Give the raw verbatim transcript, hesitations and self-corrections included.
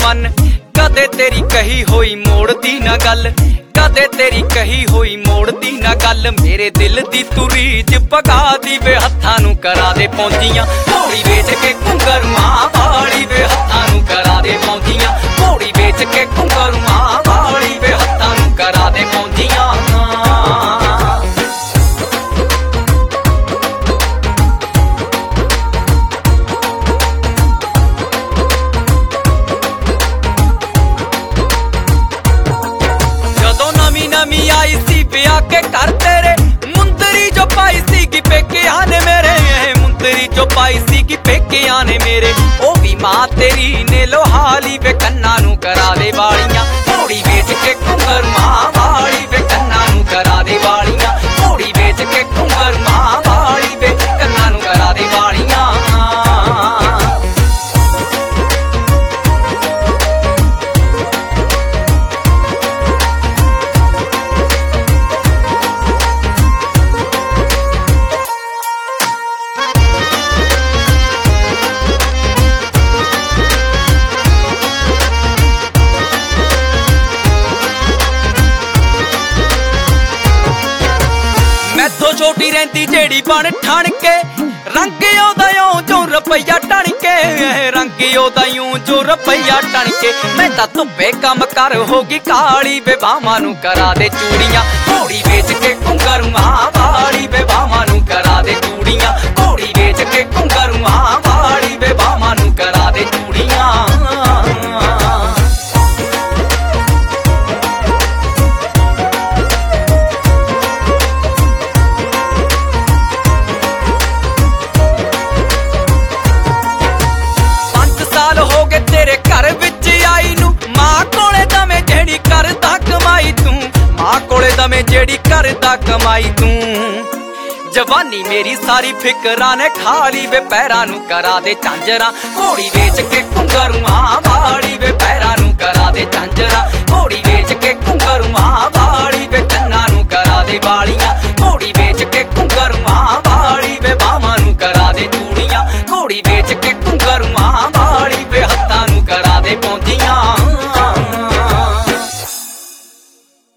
मन, कदे तेरी कही होई मोड़दी ना गल, कदे तेरी कही होई मोड़दी ना गल। मेरे दिल दी तुरीज पगा दी वे हत्थां नूं करा दे पौंदियां, घोड़ी बेच के घुंघरूआं वाली वे हत्थां नूं करा दे पौंदियां, घोड़ी बेच के घुंघरूआं वाली वे हत्थां नूं करा दे पौंदियां। नमी आई सी ब्याह के घर तेरे, मुंदरी जो पाई सी कि पेके आने मेरे, मुंदरी जो पाई सी कि पेके आने मेरे। ओ भी मां तेरी ने लोहाली वे कन्ना नूं करा दे वालियां, घोड़ी बेच के घुंघरूआं वाली वे कन्ना नूं करा दे वालियां, घोड़ी बेच के घुंघरूआं वाली वे कन्ना नूं करा दे वालियां। मैथों छोटी रहती जेड़ी बन ठण के, रंग ओदा यूं जो रुपया टण के, रंग ओदा यूं जो रुपया टण के। मैं तां धुप्पे कम कर होगी काली वे बावां नूं करा दे चूड़ियां, घोड़ी बेच के घुंघरूआं वाली वे बावां नूं करा दे चूड़ियां, घोड़ी बेच के घुंघरूआं वाली वे बावां नूं करा दे चूड़ियां। तेरे घर विच आई नू मां कोले दमे जेड़ी करदा कमाई तू, मां कोले दमे जेड़ी करदा कमाई तू। जवानी मेरी सारी फिकरां ने खाली वे पैरां नू करा दे झांजरां, घोड़ी बेच के घुंघरूआं वाली वे पैरां नू करा दे झांजरां,